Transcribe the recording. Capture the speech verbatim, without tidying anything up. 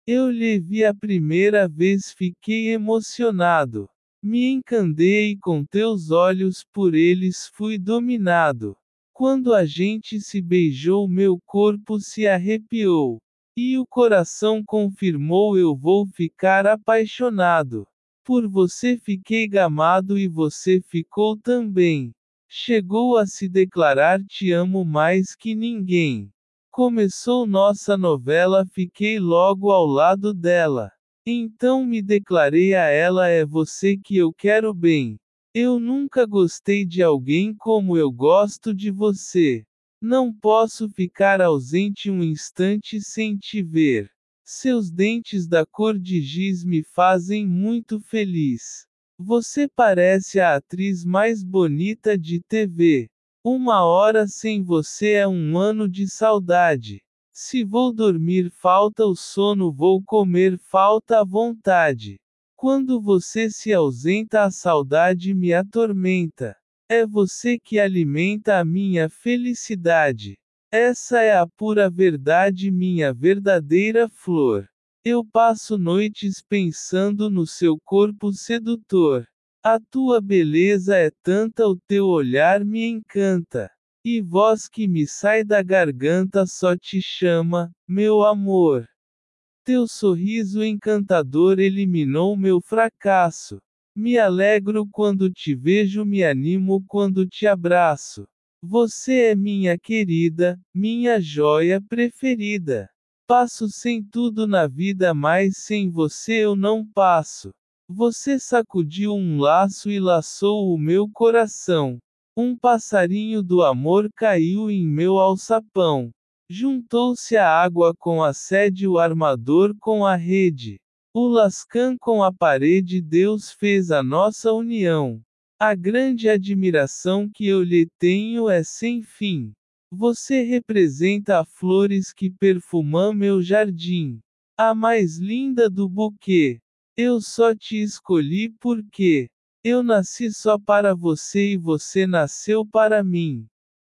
Eu lhe vi a primeira vez fiquei emocionado. Me encandei com teus olhos, por eles fui dominado. Quando a gente se beijou, meu corpo se arrepiou. E o coração confirmou: eu vou ficar apaixonado. Por você fiquei gamado e você ficou também. Chegou a se declarar: te amo mais que ninguém. Começou nossa novela, fiquei logo ao lado dela. Então me declarei a ela: é você que eu quero bem. Eu nunca gostei de alguém como eu gosto de você. Não posso ficar ausente um instante sem te ver. Seus dentes da cor de giz me fazem muito feliz. Você parece a atriz mais bonita de T V. Uma hora sem você é um ano de saudade. Se vou dormir falta o sono, vou comer falta a vontade. Quando você se ausenta, a saudade me atormenta. É você que alimenta a minha felicidade. Essa é a pura verdade, minha verdadeira flor. Eu passo noites pensando no seu corpo sedutor. A tua beleza é tanta, o teu olhar me encanta. E voz que me sai da garganta só te chama, meu amor. Teu sorriso encantador eliminou meu fracasso. Me alegro quando te vejo, me animo quando te abraço. Você é minha querida, minha joia preferida. Passo sem tudo na vida, mas sem você eu não passo. Você sacudiu um laço e laçou o meu coração. Um passarinho do amor caiu em meu alçapão. Juntou-se a água com a sede, o armador com a rede. O lascã com a parede, Deus fez a nossa união. A grande admiração que eu lhe tenho é sem fim. Você representa a flores que perfumam meu jardim. A mais linda do buquê. Eu só te escolhi porque eu nasci só para você e você nasceu para mim.